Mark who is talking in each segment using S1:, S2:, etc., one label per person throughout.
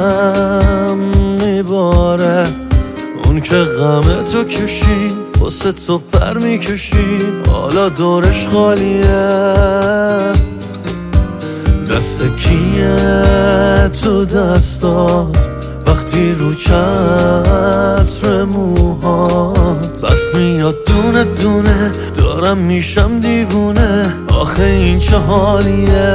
S1: دلم میباره، اون که غم تو کشید واسه تو پر میکشید، حالا دورش خالیه. دست کیه تو دستات وقتی رو چتر موهات برف میاد دونه دونه، دارم میشم دیوونه، آخه این چه حالیه.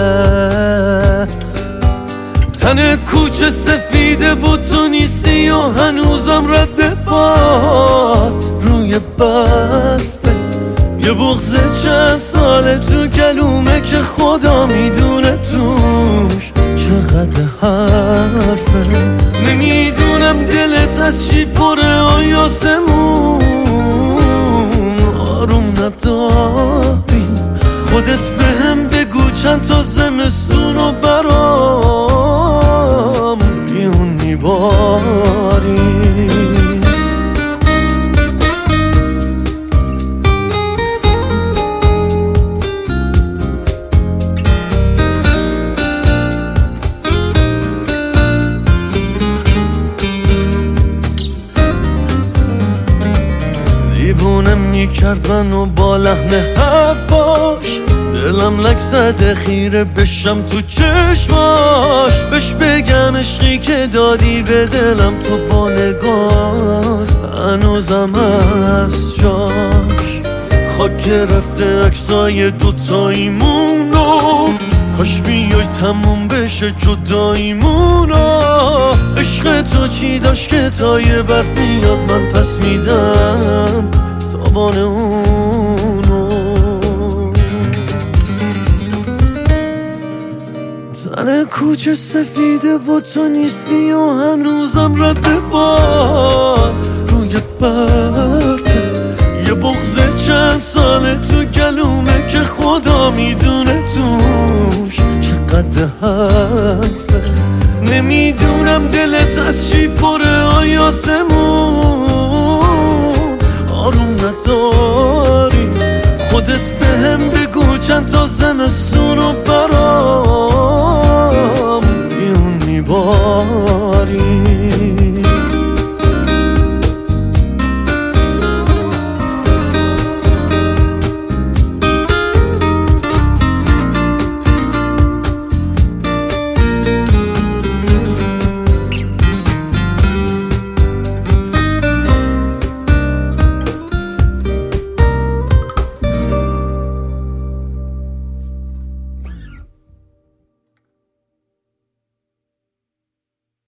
S1: تن کوچه سفیده بود تو نیستی و هنوزم رد باد روی برفه، یه بغض چند ساله تو گلومه که خدا میدونه توش چقدر حرفه. نمیدونم دلت از چی پره آیاسمون، آروم نداری خودت بهم بگو چند تا زمستون رو برام بیون میباری. دیوونه میکرد منو با لحن حرفاش، دلم لک زده خیره بشم تو چشماش، بهش بگم عشقی که دادی به دلم تو با نگاه هنوزم از جاش. خاک گرفته عکسای دوتاییمونو، کاش بیای تموم بشه جداییمونو. عشق تو چی داشت که تا یه برف میاد من پس میدم تابان اونو. تن کوچه سفیده و تو نیستی و هنوزم رد باد روی برفه، یه بغض چند ساله تو گلومه که خدا میدونه توش چقدر حرفه. نمیدونم دلت از چی پره آیاسمون، آروم نداری خودت بهم بگو چند تا زمستون رو برام